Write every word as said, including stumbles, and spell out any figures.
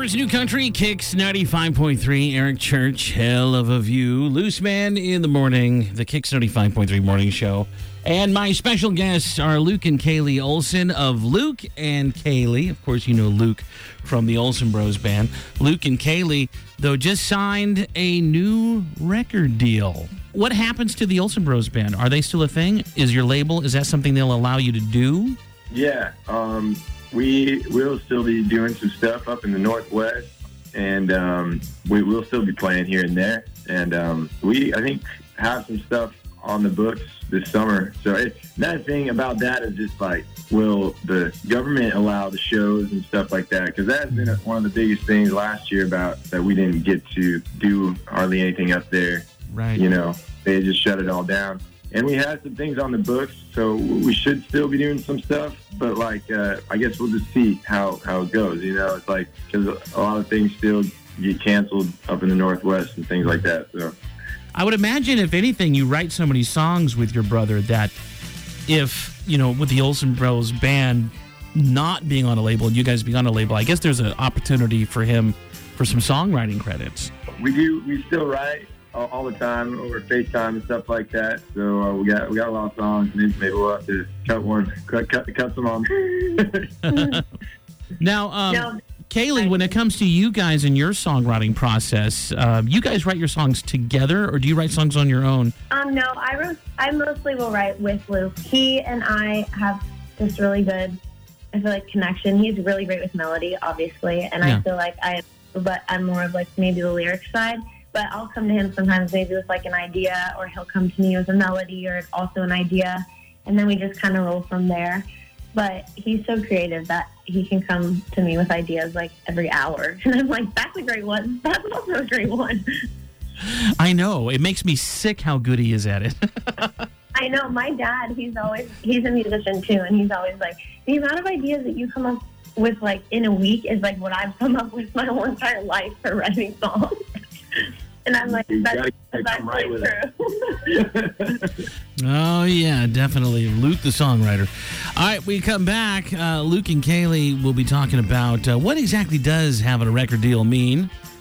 First New Country, Kicks ninety-five point three, Eric Church, hell of a view. Loose Man in the morning, the Kicks ninety-five point three morning show. And my special guests are Luke and Kaylee Olson of Luke and Kaylee. Of course, you know Luke from the Olson Bros band. Luke and Kaylee, though, just signed a new record deal. What happens to the Olson Bros band? Are they still a thing? Is your label, is that something they'll allow you to do? Yeah, um, we will still be doing some stuff up in the Northwest, and um, we will still be playing here and there. And um, we, I think, have some stuff on the books this summer. So it, another thing about that is just like, will the government allow the shows and stuff like that? Because that's been one of the biggest things last year about that we didn't get to do hardly anything up there. Right. You know, they just shut it all down. And we had some things on the books, so we should still be doing some stuff. But, like, uh, I guess we'll just see how, how it goes, you know? It's like, because a lot of things still get canceled up in the Northwest and things like that, so. I would imagine, if anything, you write so many songs with your brother that if, you know, with the Olson Bros band not being on a label and you guys being on a label, I guess there's an opportunity for him for some songwriting credits. We do, we still write all, all the time over FaceTime and stuff like that. So uh, we got we got a lot of songs. Maybe, maybe we'll have to cut one, cut, cut, cut some on. Now, um, No. Kaylee, when it comes to you guys and your songwriting process, uh, you guys write your songs together, or do you write songs on your own? Um, no, I wrote, I mostly will write with Luke. He and I have this really good, I feel like, connection. He's really great with melody, obviously, and Yeah. I feel like I, but I'm more of like maybe the lyric side. But I'll come to him sometimes maybe with like an idea, or he'll come to me with a melody or also an idea, and then we just kind of roll from there. But he's so creative that he can come to me with ideas like every hour. And I'm like, that's a great one. That's also a great one. I know. It makes me sick how good he is at it. I know. My dad, he's always, he's a musician too. And he's always like, the amount of ideas that you come up with like in a week is like what I've come up with my whole entire life for writing songs. And I'm like, You that's, gotta that's come right actually with true. Oh, yeah, definitely. Luke, the songwriter. All right, we come back. Uh, Luke and Kaylee will be talking about uh, what exactly does having a record deal mean.